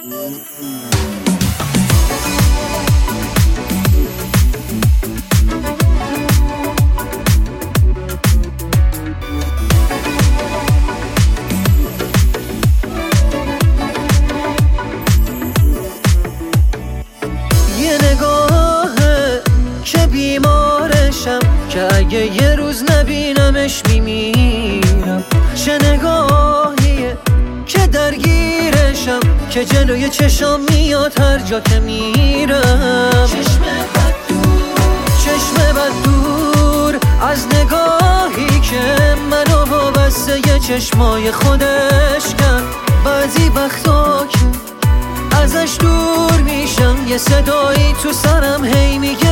یه نگاهه که بیمارشم، که اگه یه روز نبینمش میمیرم. چه نگاهیه که درگیرشم، که جلوی چشام میاد هر جا که میرم. چشم بد دور از نگاهی که منو وابسته یه چشمای خودش کرد. بعضی وقتا که ازش دور میشم، یه صدایی تو سرم هی میگه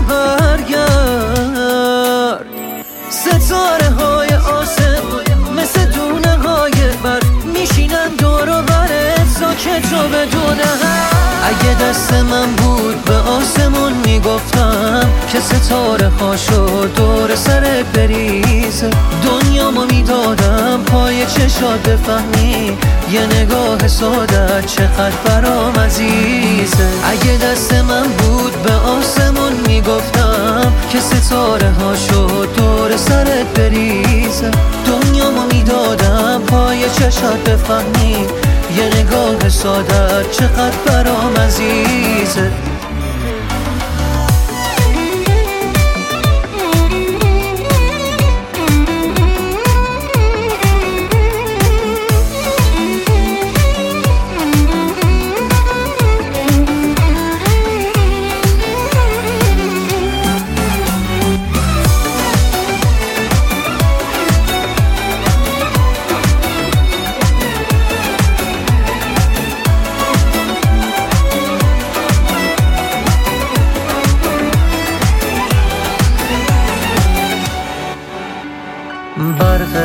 برگرد. ستاره های آسمون مثل دونه های برف میشینن دور و برت ساکت و بدون حرف. اگه دست من بود به آسمون میگفتم که ستاره هاشو دور سرت بریزه. دنیامو میدادم پای چشات بفهمی یه نگاه ساده چقدر برام عزیزه. اگه دست من بود به آسمون میگفتم که ستاره هاشو دور سرت بریزه. دنیامو میدادم پای چشات بفهمی یه نگاه ساده چقدر برام عزیزه. برق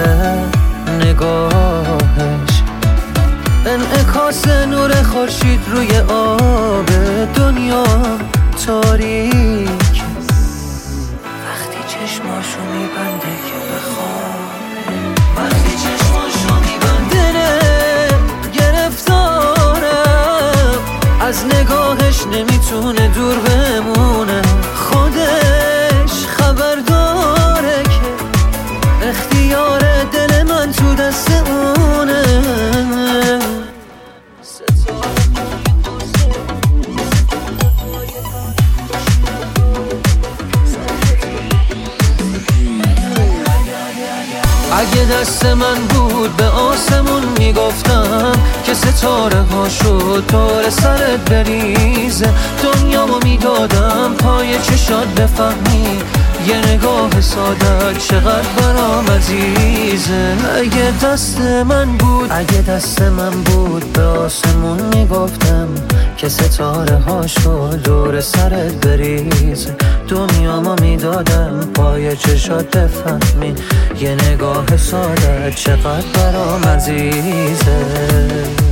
نگاهش انعکاس نور خورشید روی آب دنیا تاریک. وقتی چشماشو میبنده که بخوابه، وقتی چشماشو میبنده گرفتارم از نگاهش، نمیتونه دور بمونه. خودش خبر داره که اختیار دل من تو دست اونه. اگه دست من بود به آسمون میگفتم که ستاره هاشو دور سرت بریزه. دنیامو میدادم پای چشات بفهمی یه نگاه ساده چقدر برام عزیزه. اگه دست من بود به آسمون میگفتم که ستاره هاشو دور سرت بریزه. دنیامو میدادم پای چشات بفهمی یه نگاه ساده چقدر برام عزیزه.